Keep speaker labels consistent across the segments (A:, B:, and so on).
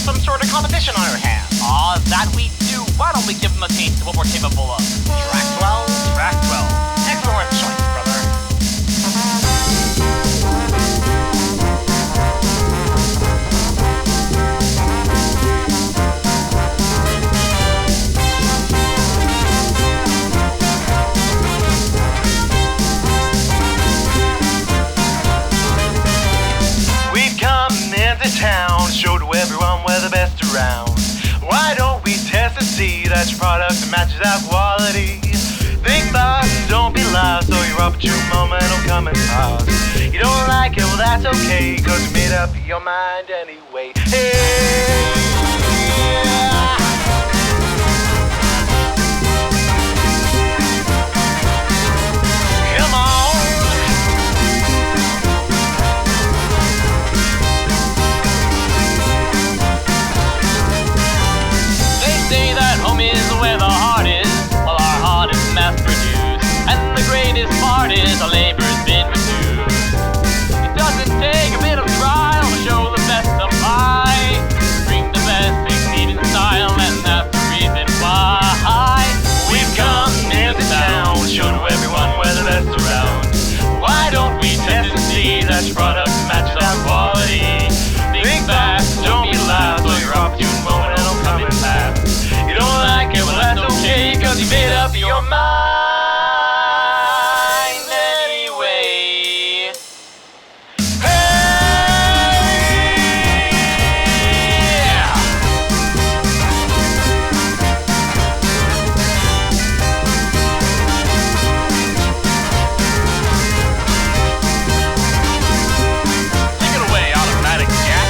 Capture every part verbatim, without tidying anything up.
A: some sort of competition on our hands.
B: Aw, that we do. Why don't we give them a taste of what we're capable of?
A: Track twelve?
B: Track twelve.
A: Excellent choice, brother.
C: We've come into town, show to everyone we're the best around. Why don't we test and see that your product matches our quality? Think fast, don't be lost, or your opportune moment will come and pass. You don't like it, well that's okay, cause you made up your mind anyway. Hey, yeah. Come on.
B: They say that home is where the heart is. Well, our heart is mass-produced, and the greatest part is our labor's been reduced. It doesn't take a bit of trial to show the best supply. Bring the best, succeed in style, and that's the reason why
C: We've come into town, show to everyone we're the best around. Why don't we test and see that your product matches our quality? Think fast, don't be last, or your opportune moment will come and pass. You don't like it, well that's okay, cause you made up your mind anyway. Hey!
B: Take it away, Automatic Jack.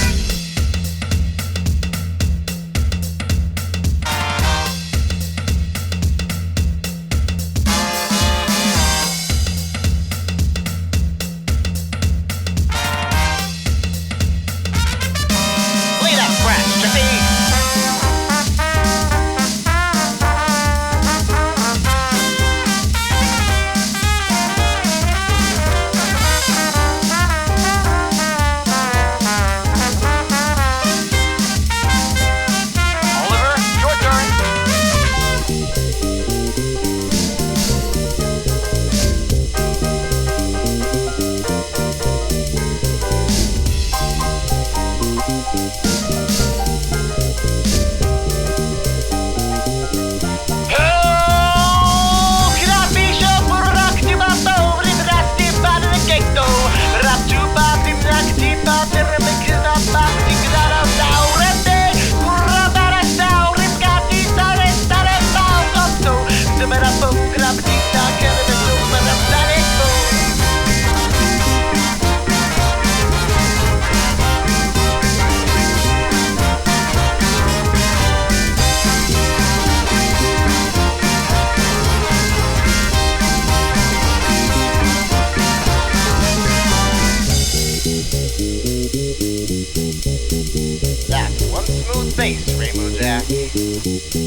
A: Play that scratch, Jesse.
B: Oliver, your turn.
C: Oh, capisce porracti bato, ribrasti panegetto, raptu pati nakti pater mekina pati grara saurete, kurra bara sauri skati sare sare sauto, semera po graviti ta kele so mera sareto.
A: That's one smooth bass, Rainbow Jack.